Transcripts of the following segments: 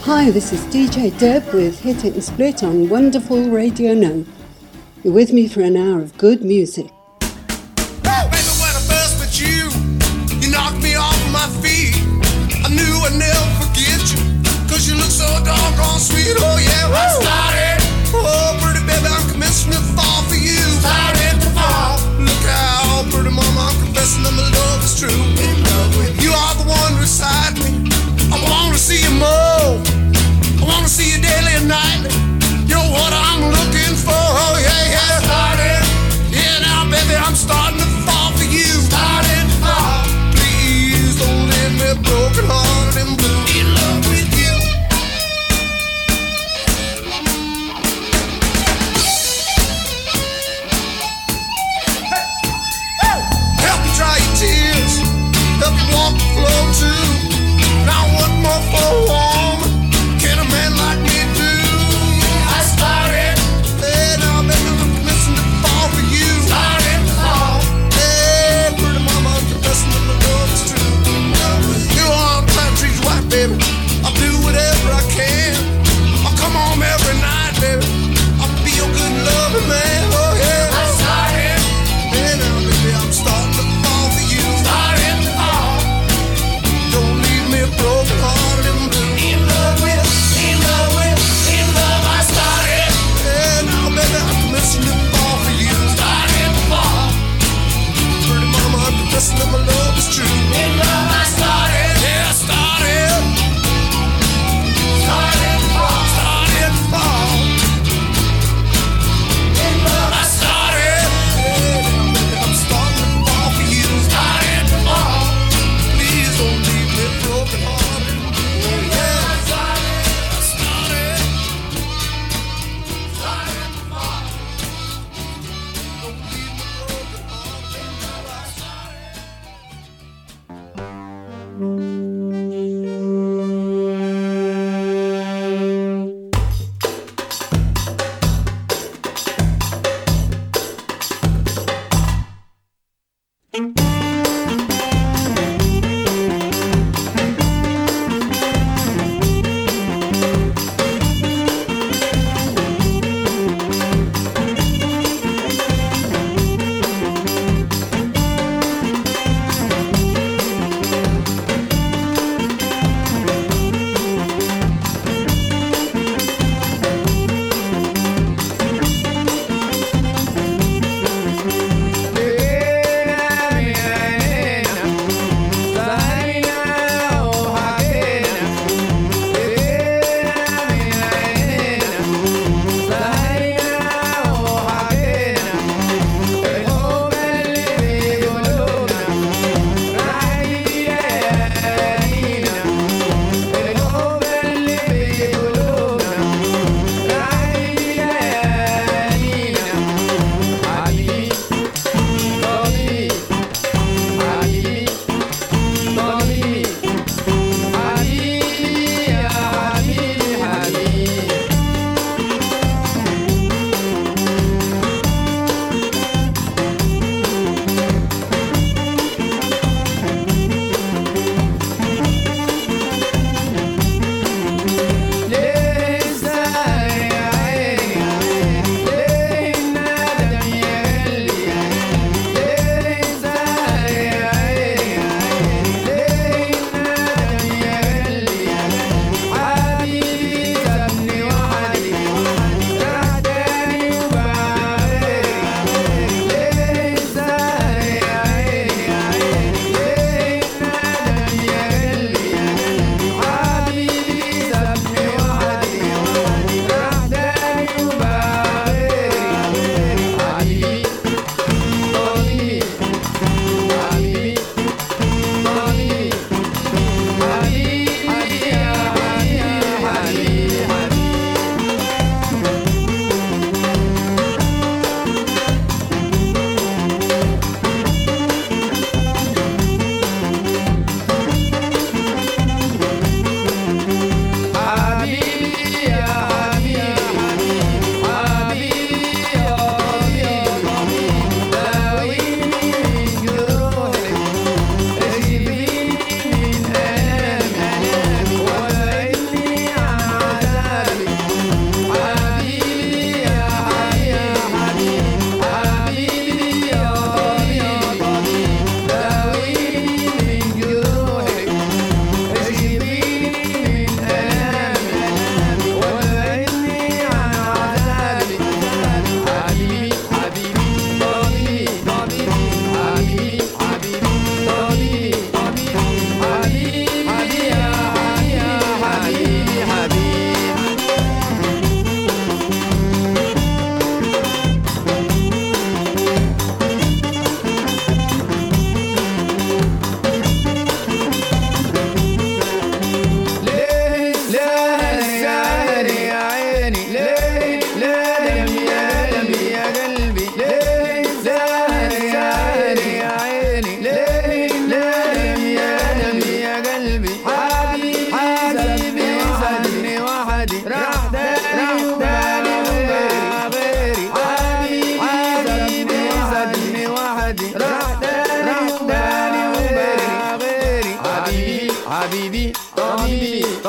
Hi, this is DJ Deb with Hit It and Split on Wonderful Radio Now. You're with me for an hour of good music. Baby, when I first met you, you knocked me off my feet. I knew I'd never forget you, cause you look so doggone sweet. Oh yeah, I started. Oh, pretty baby, I'm commencing to fall for you. Started to fall. Look out, pretty mama, I'm confessing that my love is true. In love with you. You are the one beside me. I wanna see you more. I wanna see you daily and nightly. You're what I'm looking for. Oh yeah, yeah. Started. Yeah, now baby, I'm starting to fall for you. Starting to fall. Please don't leave me broken hearted and blue. In love with you. Help me dry your tears. Help you walk the floor too.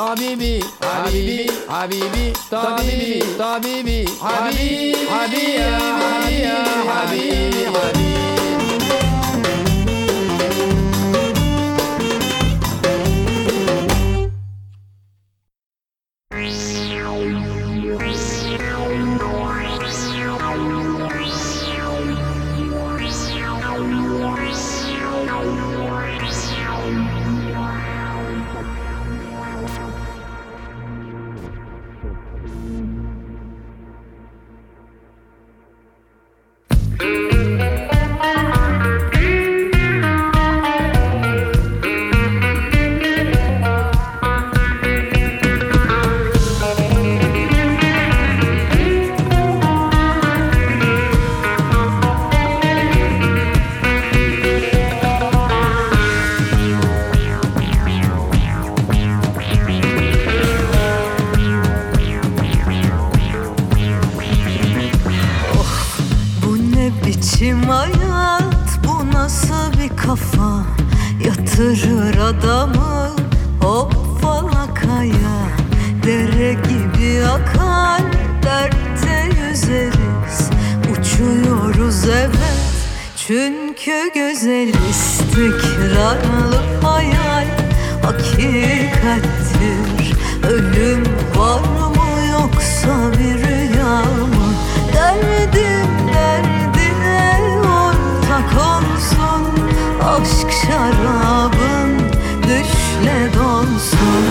tabibi, habibi, habibi, tabibi, tabibi, habibi, habibi, habibi, habibi, habibi. Yatırır adamı hoppalakaya, dere gibi akar, dertte yüzeriz. Uçuyoruz evet çünkü güzel, istikrarlı hayal hakikattir. Ölüm var mı yoksa bir rüya mı? Derdim derdine ortak olsun, aşk şarabın düşle donsun.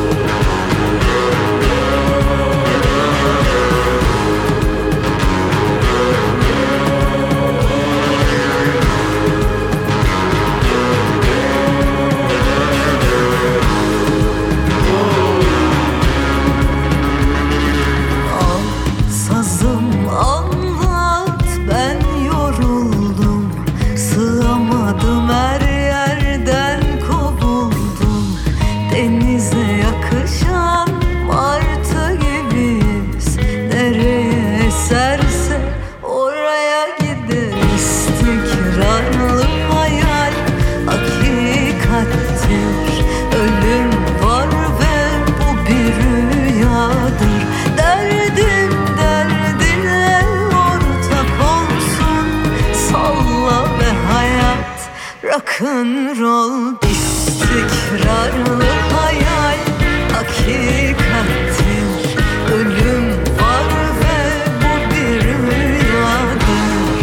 Rock'n'roll, istikrarlı hayal hakikattir. Ölüm var ve bu bir rüyadır.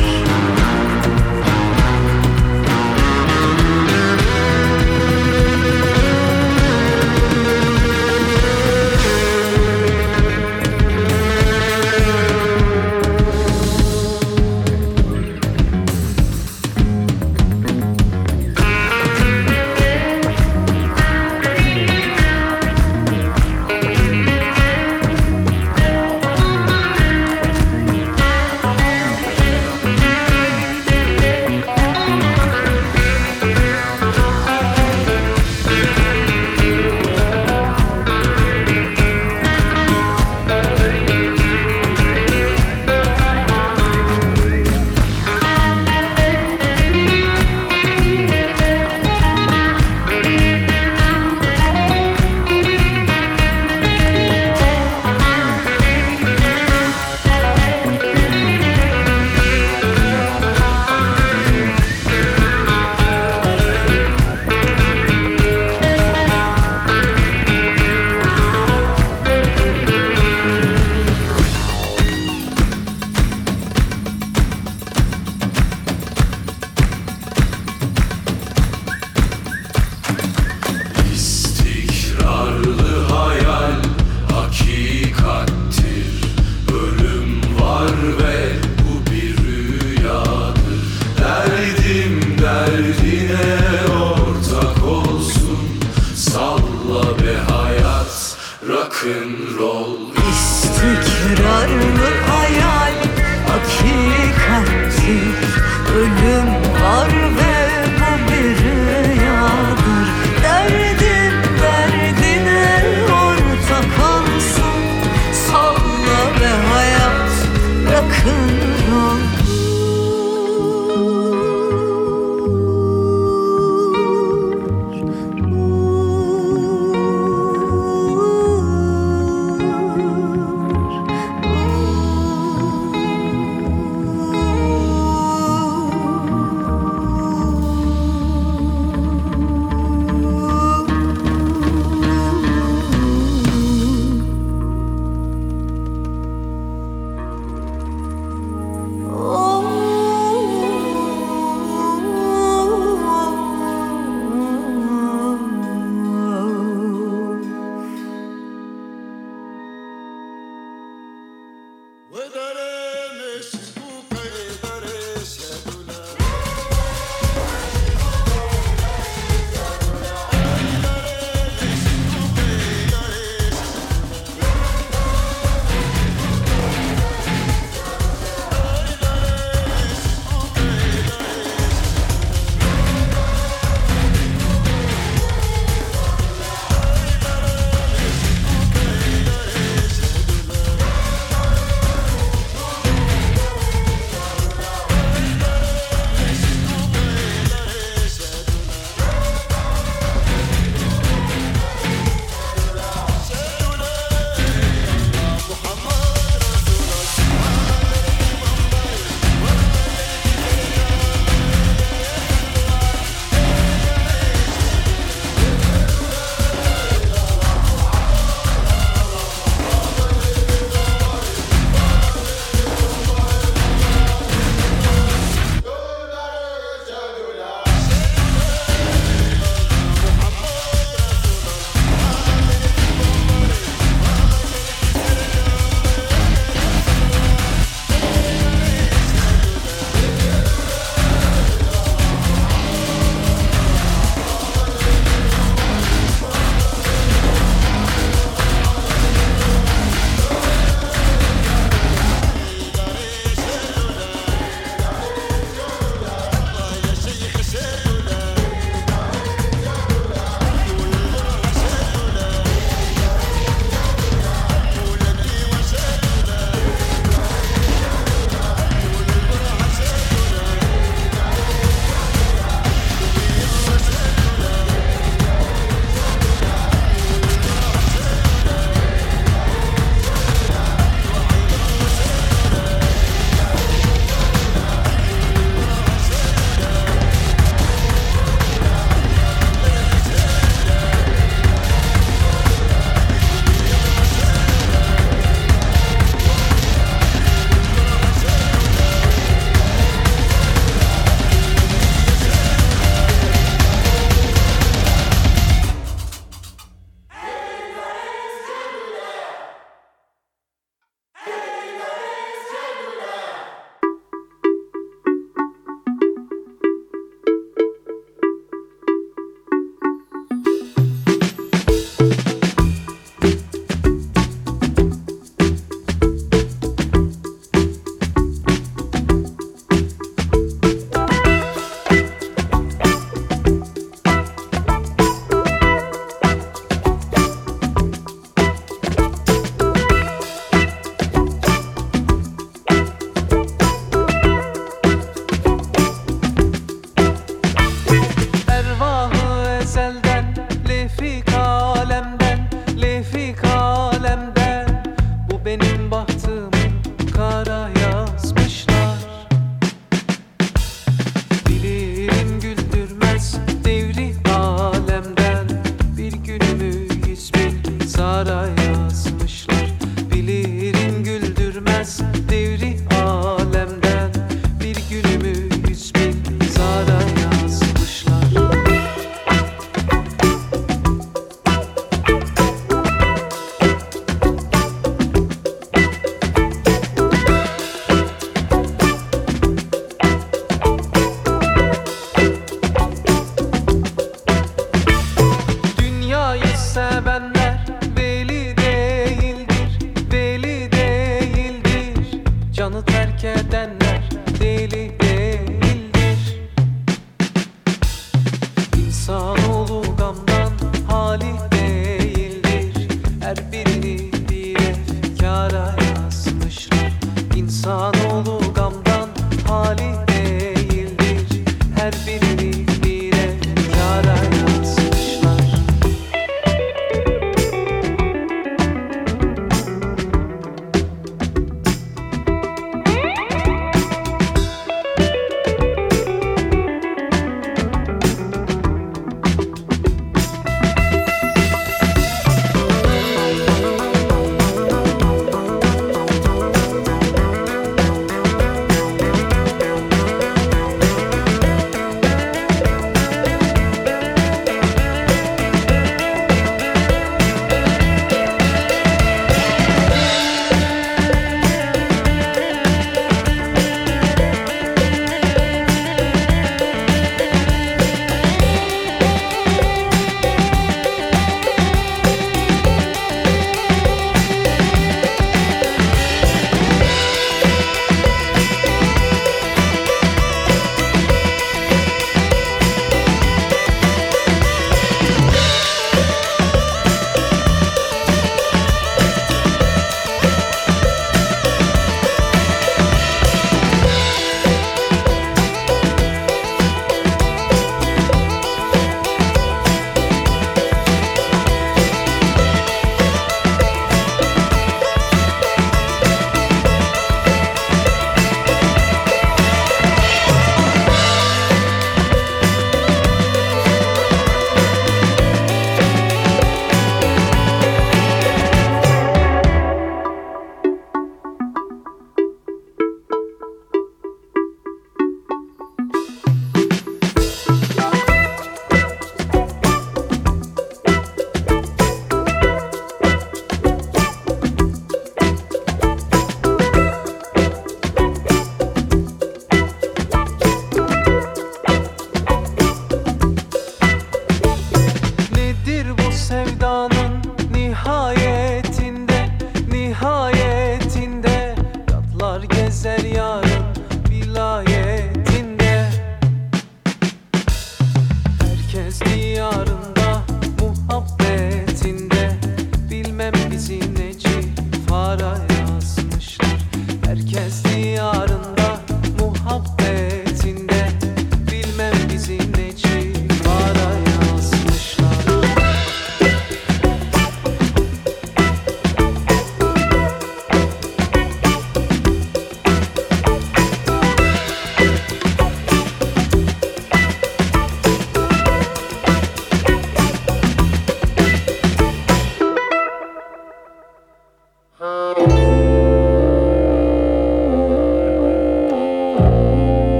Rock'n'roll, istikrarlı hayal hakikattir. Ölüm var ve bu bir rüyadır. Derdim derdine ortak olsun, salla be hayat rock'n'roll.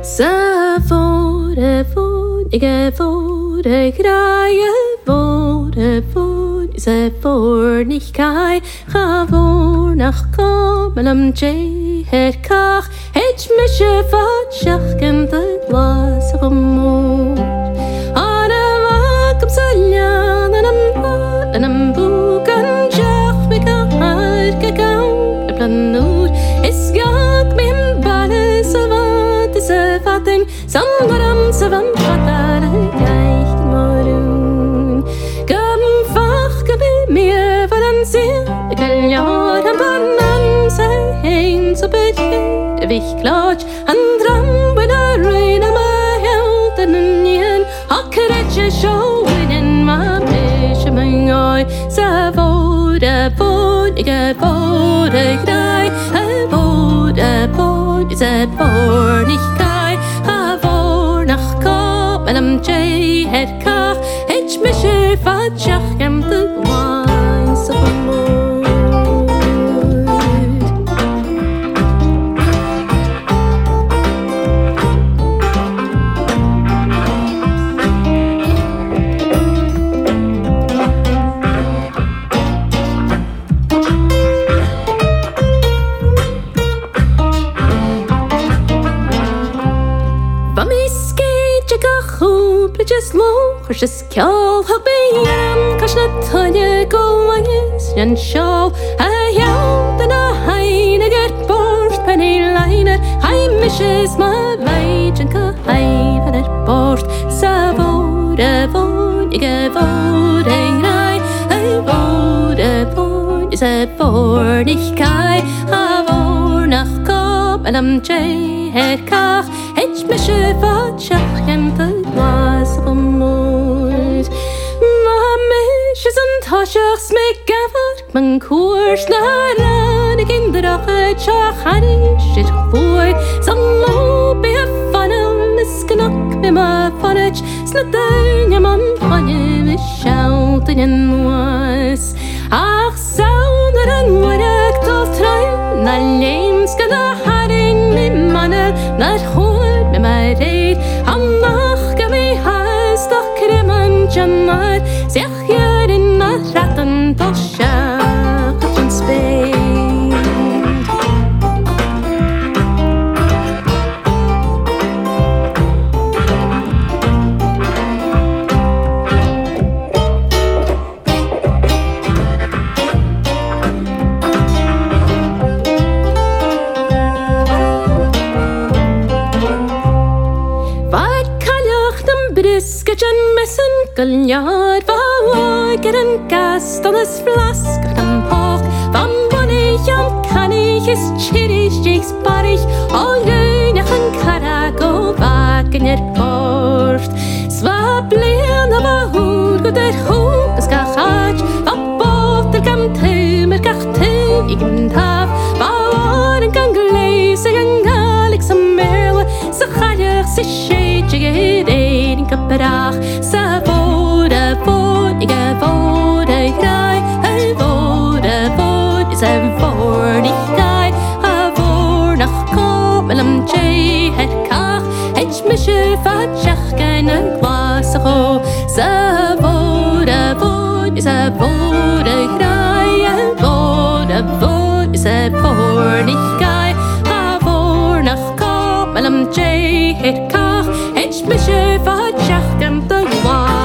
Sa vore vod, ikke vore greie vore vod, se vor nicht kai, ga vor nach komelum je her kach, het mische vat schachen de glas gemot. Ana wakum saljan en een boek en jach me kan haar gekauw, plannoer is gak min bale se vatten sambaram savam fatare gleich morun gam fach gabe mir varan sehr geljar am banan se hein so bedje wich klach andram when I rain am held and nien hakreche show in my fish my eye sa vore vod ikke vore grei vore vod is a vor nicht kai ha vor nach ko melam jay het ka het mische vat chach gem de wise of mood just low, just kill hubby am cause not tanya go is and show I yelled and I get bored penny liner I misses my rage and I and it bored savore von I voting I vote is a for nicht kai I nach kom and I'm jay head kach het mische vat chach gem the was gemoed ma misches en tashachs me gavert man koers na ran ik in de dag het chach hadden shit voor some low be a funnel is knak me ma funnage snatun je man van je me shout in was ach sounder en wat ik tot trein na leens kana hadden me manne naar hoor me my reed am nach gabe has doch kremen jamar zeg je in na ratten tosha tot spee Galjar var en gast on this flask and pork van bonnig am kann ich es chirisch jigs barig all nach en karago wagen er port swa blien aber hur go der hook es gachach abot der kam temer gachte igen taf war en kan glaze en galix am merle so gajer se shade in kaperach sa ikke vore grei vore is a vor nicht grei a vor nach kom melam jay het kach het mische vat chach keine glas ho sa vore is a vore grei vore is a vor nicht grei a vor nach kom melam jay het kach het mische vat chach keine glas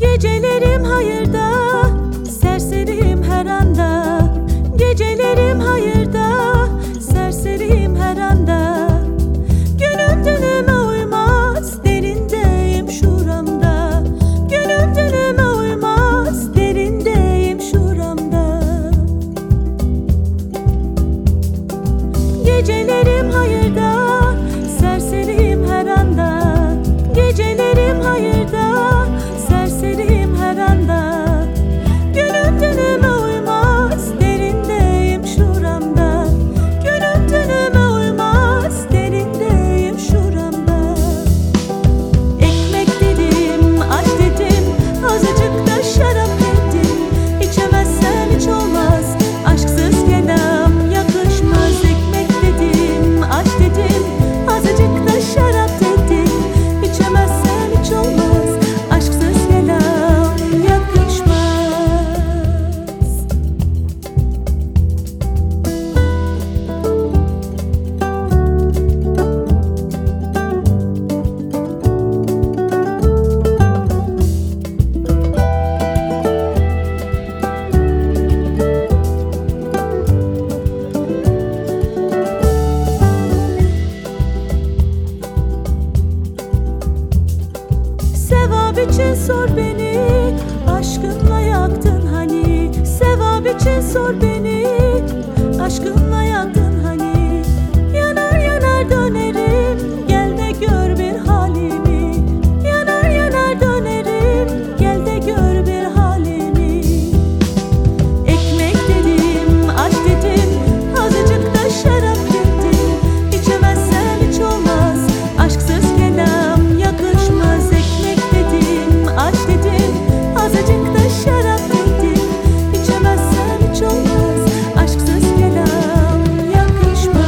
Gecelerim hayırda, serseriyim her anda. Gecelerim hayırda, serseriyim her anda. Günüm dünüme uymaz, derindeyim şuramda. Günüm dünüme uymaz, derindeyim şuramda. Gecelerim hayırda, serseriyim her anda. Gecelerim hayırda, serseriyim her anda. Günüm dünüme uymaz, derindeyim şuramda. Günüm dünüme uymaz, derindeyim şuramda. Ekmek dedim, aç dedim, azıcık da şarap dedim. İçemezsem hiç olmaz, aşksız kelam yakışmaz. Ekmek dedim, aç dedim, azıcık da şarap dedim. İçemezsem hiç olmaz, aşksız kelam yakışmaz. Sevap için sor beni, aşkınla yaktın hani. Sevap için sor beni, aşkınla yaktın hani. Yanar yanar dönerim, gel de gör bir halimi. Yanar yanar dönerim, gel de gör bir halimi. Ekmek dedim, aç dedim, azıcık da şarap dedim. İçemezsem hiç olmaz, aşksız kelam yakışmaz. Ekmek dedim, aç dedim, azıcık da şarap dedim. İçemezsem hiç olmaz, aşksız kelam yakışmaz.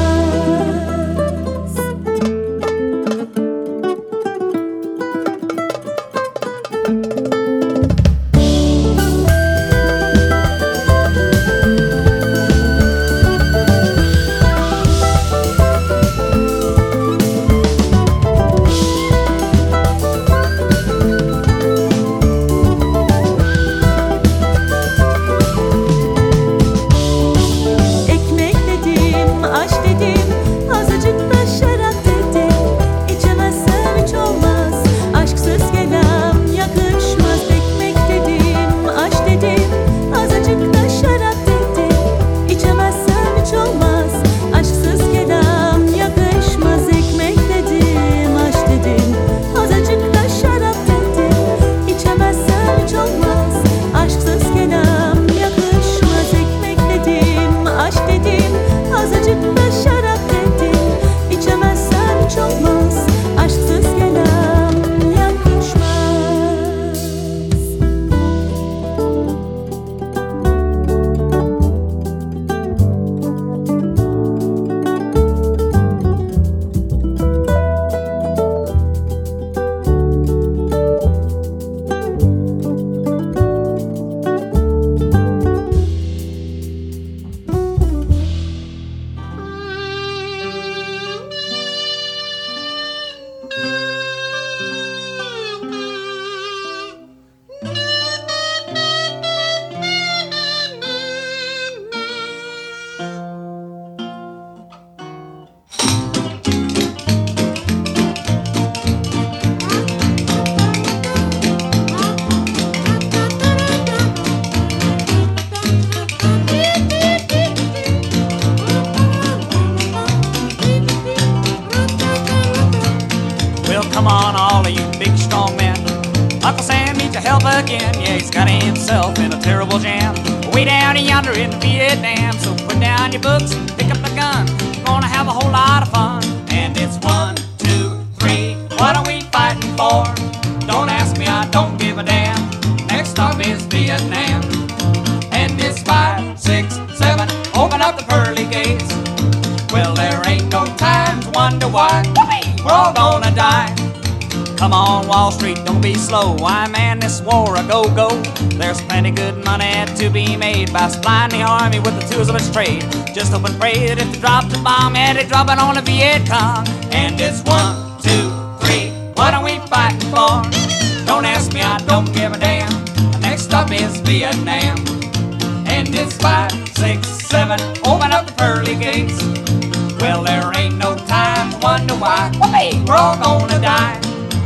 Ekmek dedim, aç dedim, azıcık da şarap dedim. İçemezsem hiç olmaz, aşksız kelam yakışmaz. Ekmek dedim, aç dedim, azıcık da şarap dedim. İçemezsem hiç olmaz, aşksız kelam yakışmaz. Ekmek dedim, aç dedim, azıcık da şarap dedim. İçemezsem hiç olmaz, aşksız kelam yakışmaz. Ekmek dedim, aç dedim, azıcık da şarap dedim. İçemezsem hiç olmaz, aşksız kelam yakışmaz. Well, come on, all of you big strong men. Uncle Sam needs your help again. Yeah, he's got himself in a terrible jam. Way down yonder in Vietnam. So put down your books, pick up the gun. We're gonna have a whole lot of fun. And it's 1, 2, 3. What are we fighting for? Don't ask me, I don't give a damn. Next stop is Vietnam. And it's 5, 6, 7. Open up the pearly gates. Well, there ain't no time to wonder why. We're all gonna die. Come on, Wall Street, don't be slow. Why, man, this war a go-go. There's plenty good money to be made by supplying the army with the tools of its trade. Just hope and pray that if they drop the bomb, yeah, they drop it on the Viet Cong. And it's 1, 2, 3. What are we fighting for? Don't ask me, I don't give a damn. The next stop is Vietnam. And it's 5, 6, 7, open up the pearly gates. Well, there ain't no time to wonder why. Hey, we're all gonna die.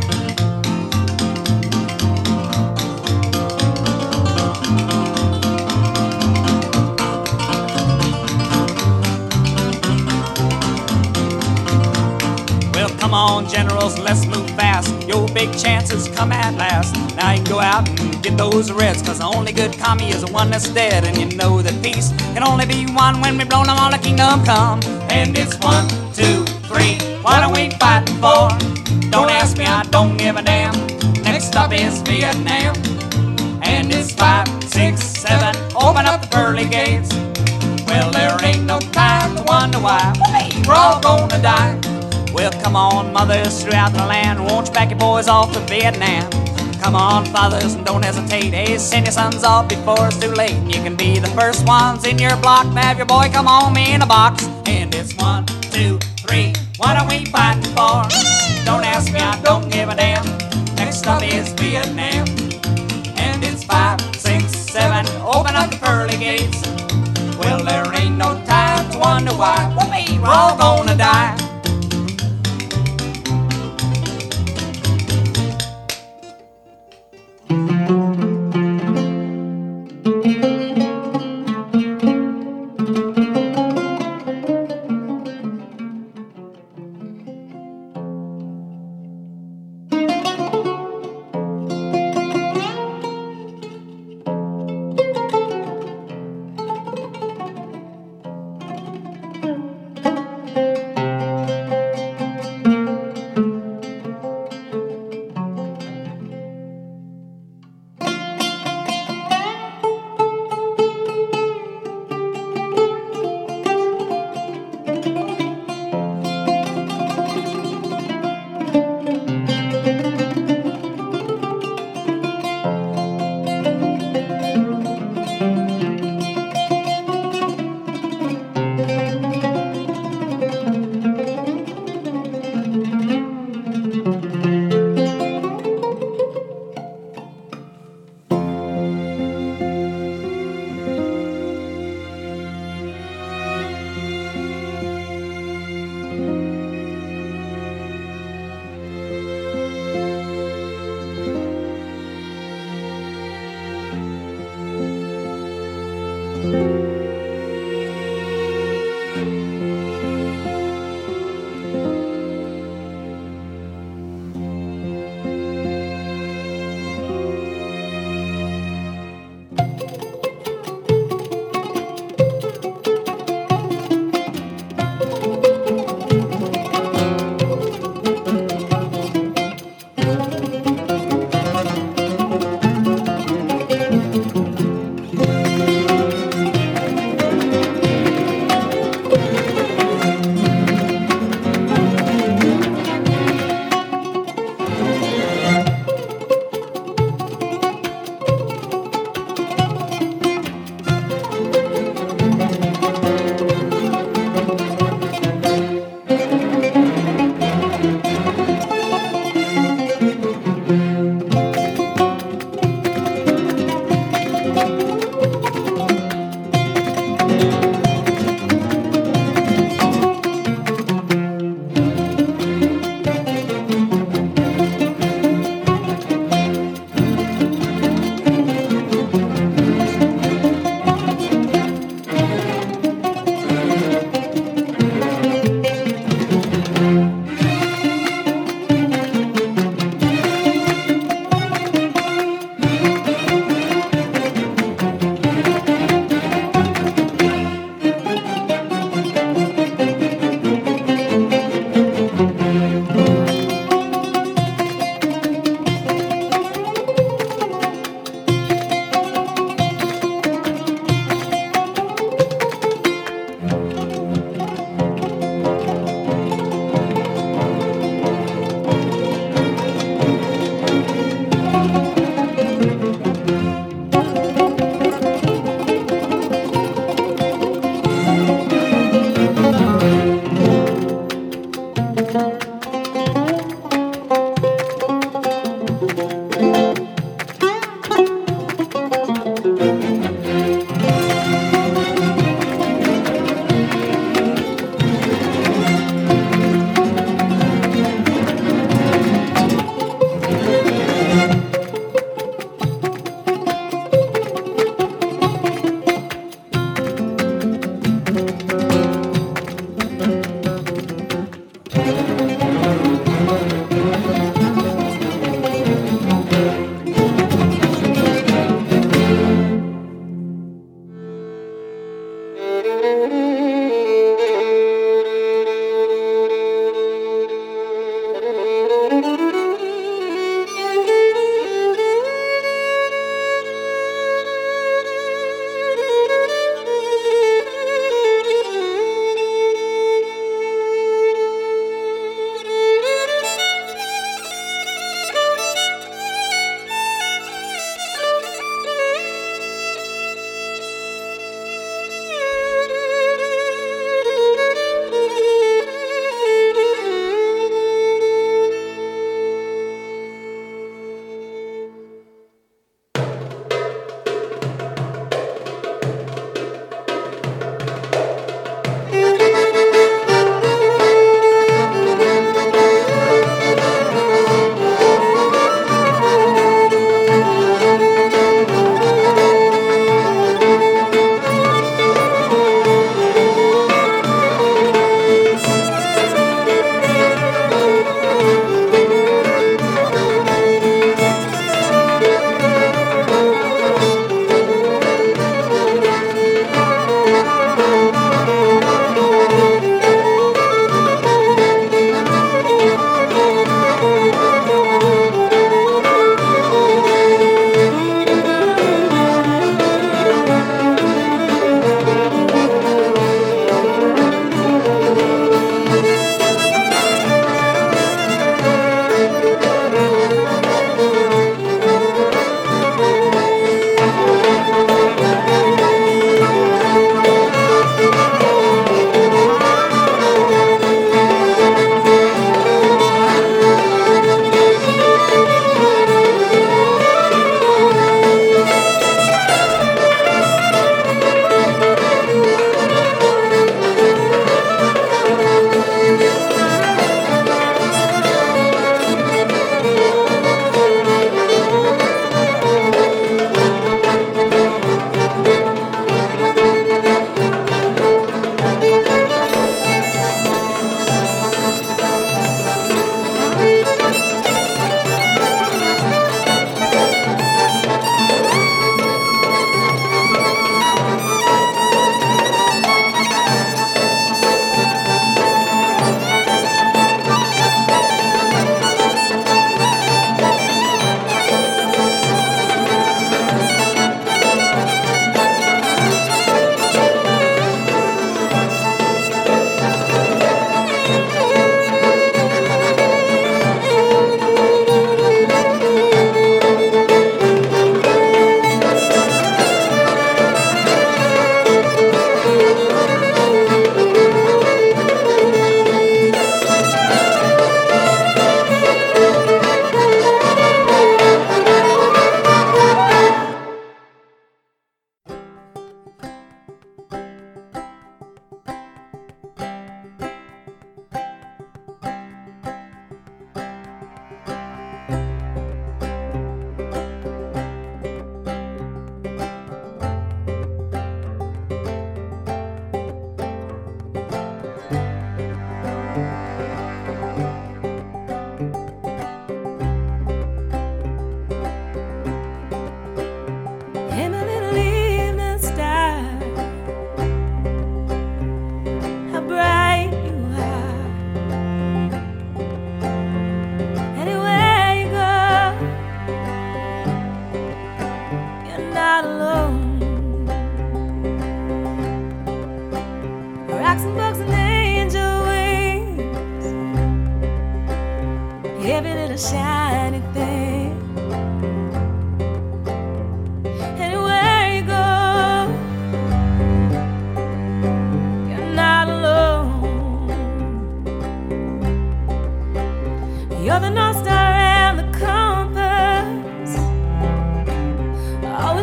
Come on, generals, let's move fast. Your big chances come at last. Now you can go out and get those reds, cause the only good commie is the one that's dead. And you know that peace can only be won when we blow them all the kingdom come. And it's 1, 2, 3, what are we fighting for? Don't ask me, I don't give a damn. Next stop is Vietnam. And it's 5, 6, 7, open up the pearly gates. Well, there ain't no time to wonder why. Hey, we're all gonna die. Well, come on, mothers throughout the land, won't you back your boys off to Vietnam? Come on, fathers, and don't hesitate. Hey, send your sons off before it's too late. You can be the first ones in your block to have your boy come home in a box. And it's 1, 2, 3, what are we fighting for? Don't ask me, I don't give a damn. Next stop is Vietnam. And it's 5, 6, 7, open up the pearly gates. Well, there ain't no time to wonder why. We're all gonna die.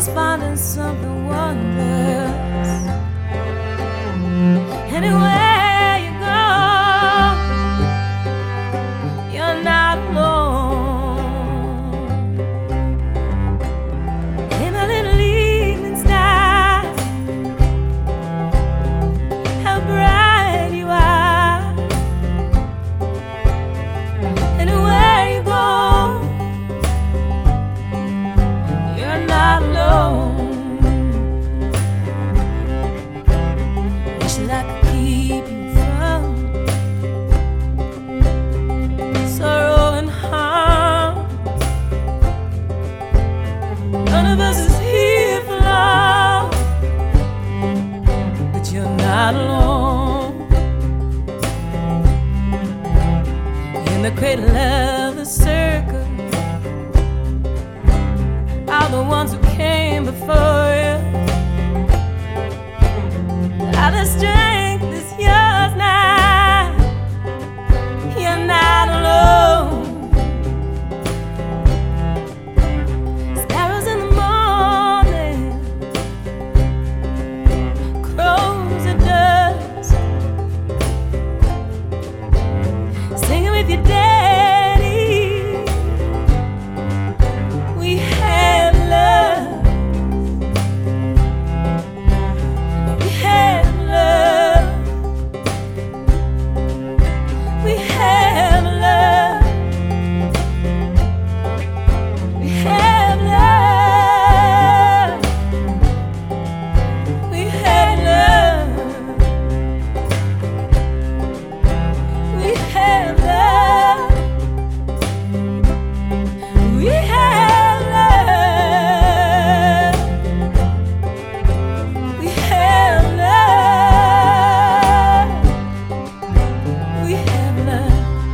finding something wondrous. Anywhere you go, you're not alone. In a little evening sky, how bright you are. Anywhere you go, you're not alone. Wish that I could keep you from sorrow and harm. None of us is here for long, but you're not alone. In the cradle of the circle are the ones who came before you. All the strength is yours now. You're not alone. Sparrows in the morning, crows at dusk, singing with your daddy. We had love. We had love. We had love. We had love. We had love. We had love. We had love. We had love. We had love.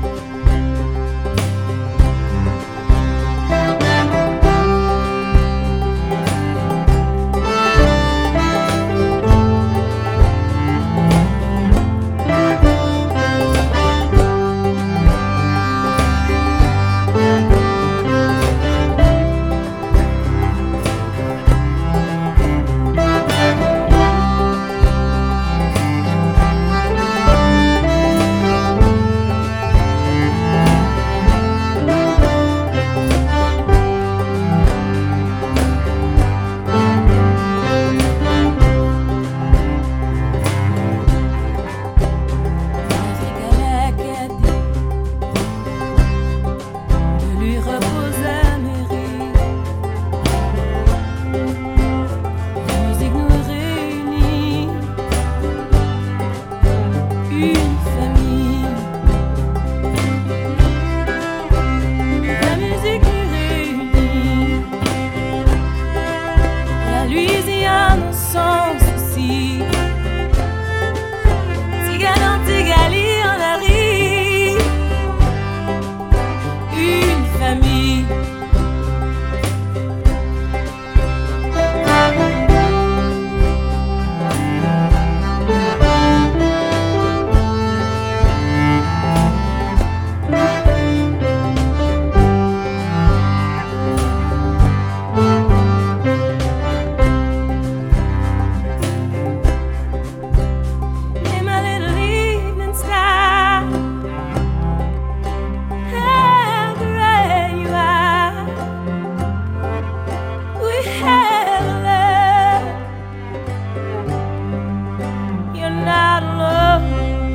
L'Afrique a la quête de lui reposer Amérique. La musique nous réunit, une famille. La musique nous réunit. La Louisiane sans souci. Tigalan, Tigali, on arrive. Une famille. In my little evening sky, how bright you are. We had love. You're not alone.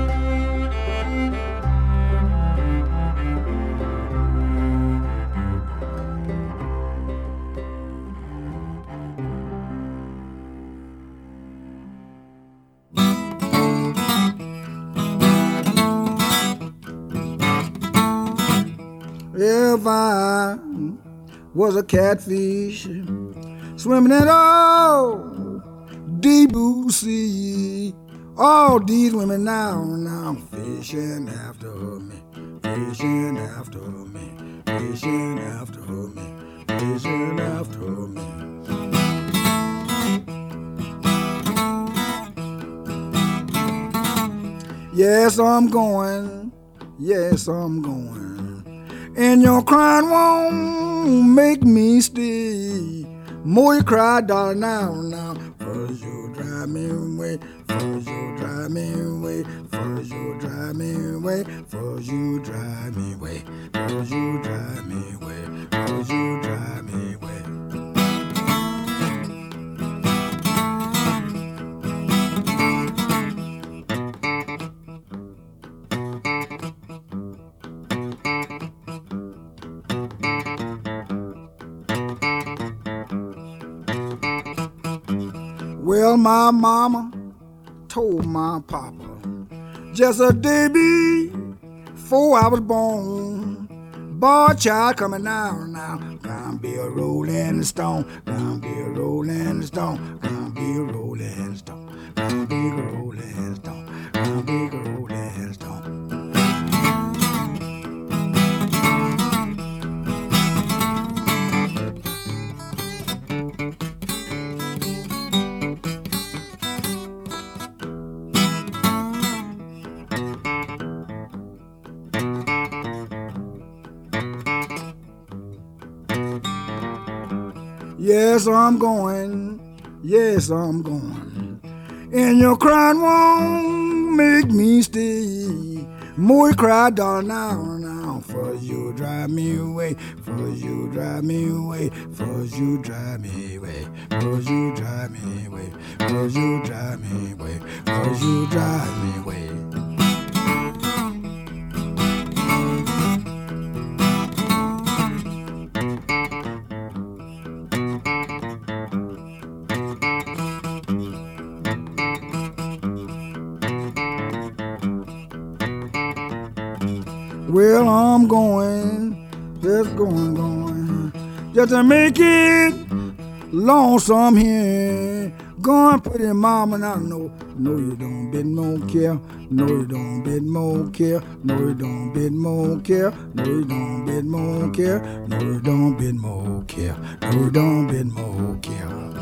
If I was a catfish swimming in oh deep blue sea, all these women now fishing after me, fishing after me, fishing after me, fishing after me. Yes, I'm going. Yes, I'm going. And your crying won't make me stay. More you cry, darling, now. First you drive me away, first you drive me away, first you drive me away, first you drive me away, first you drive me away, first you drive me away. Well, my mama told my papa just a day before I was born, boy child coming now, gonna be a rolling stone, gonna be a rolling stone, gonna be a rolling stone, gonna be a rolling stone, gonna be a rolling stone. Yes, I'm going. Yes, I'm going. And your crying won't make me stay. More you cry, darling, now. First you drive me away. First you drive me away. First you drive me away. First you drive me away. First you drive me away. First you drive me away. Well, I'm going, just going, just to make it lonesome here. Going pretty mama, now no you don't bid more care, no you don't bid more care, no you don't bid more care, no you don't bid more care, no you don't bid more care, no you don't bid more care.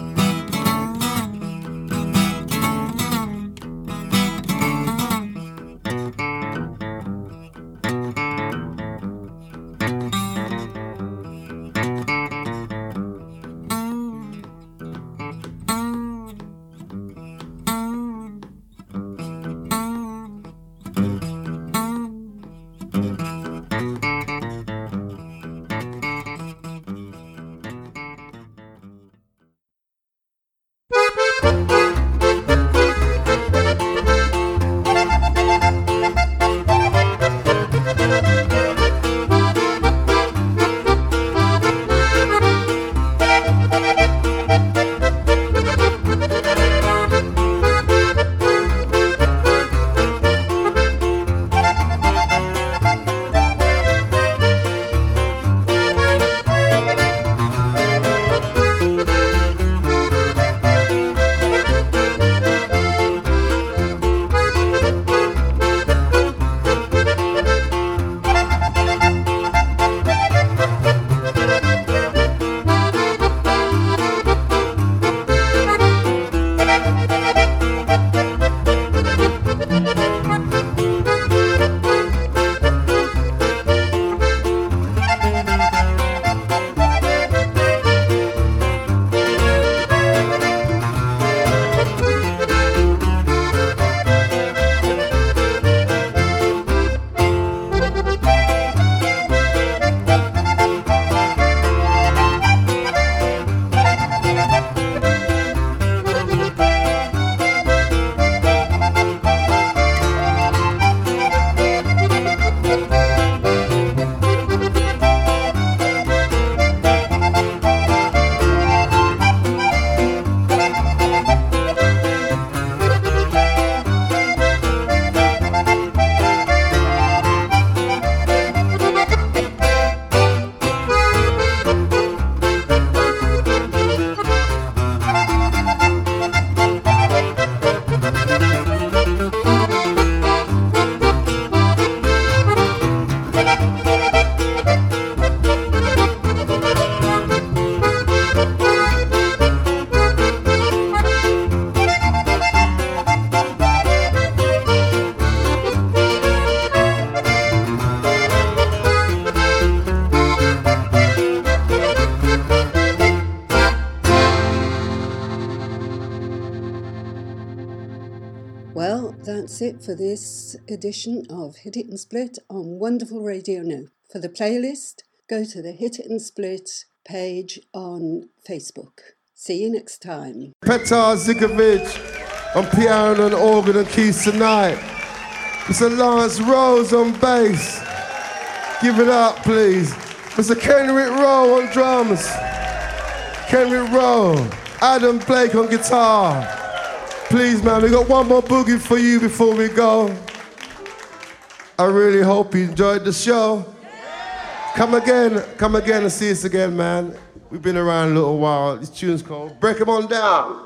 That's it for this edition of Hit It and Split on Wonderful Radio Now. For the playlist, go to the Hit It and Split page on Facebook. See you next time. Petar Zikovic on piano and organ and keys tonight. Mr. Lawrence Rose on bass. Give it up, please. Mr. Kenrick Rowe on drums. Kenrick Rowe. Adam Blake on guitar. Please, man, we got one more boogie for you before we go. I really hope you enjoyed the show. Come again and see us again, man. We've been around a little while. This tune's called Break 'Em On Down.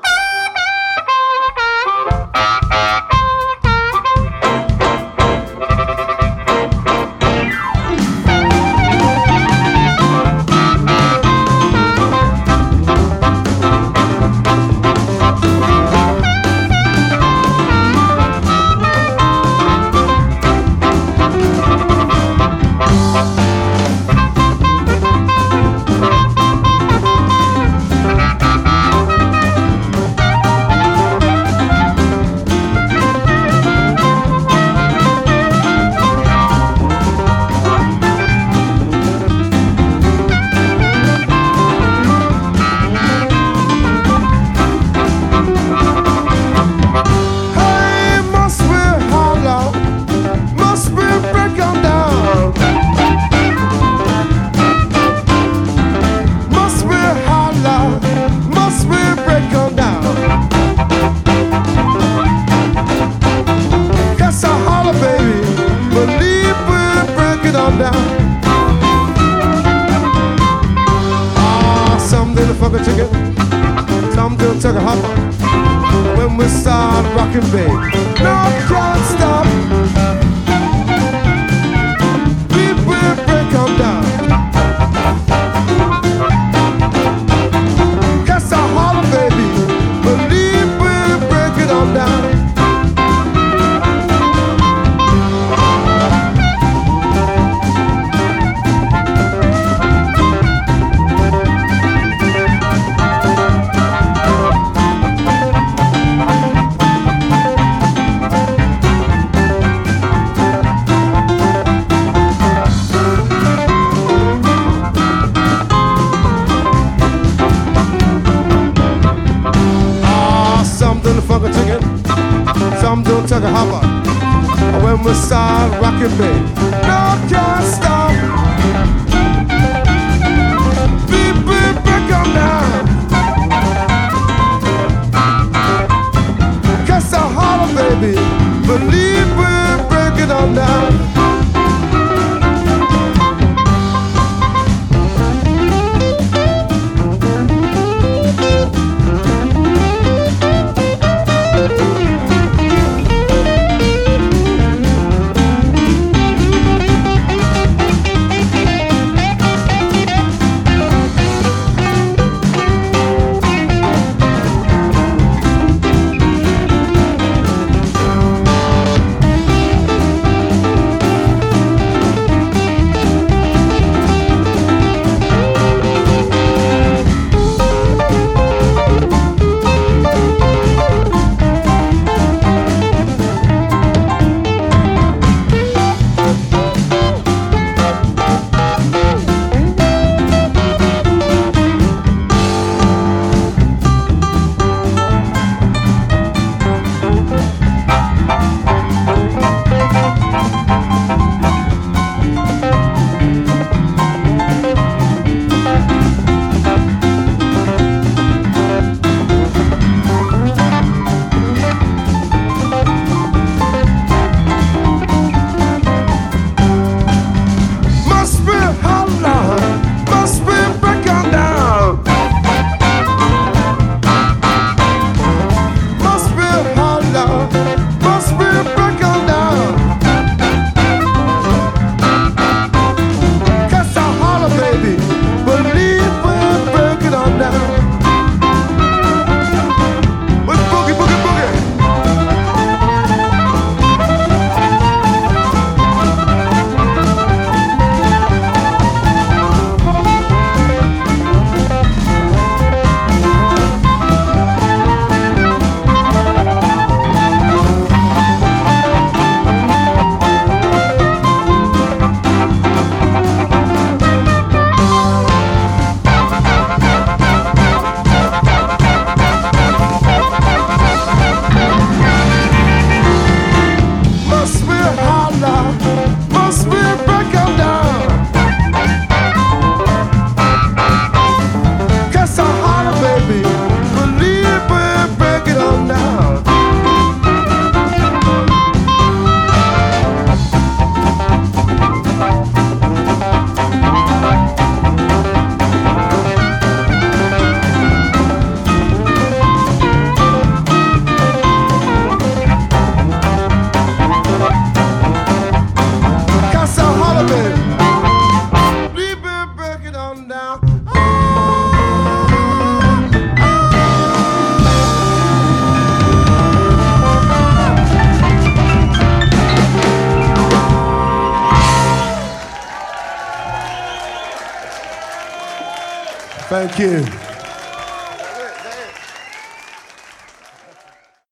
Thank you.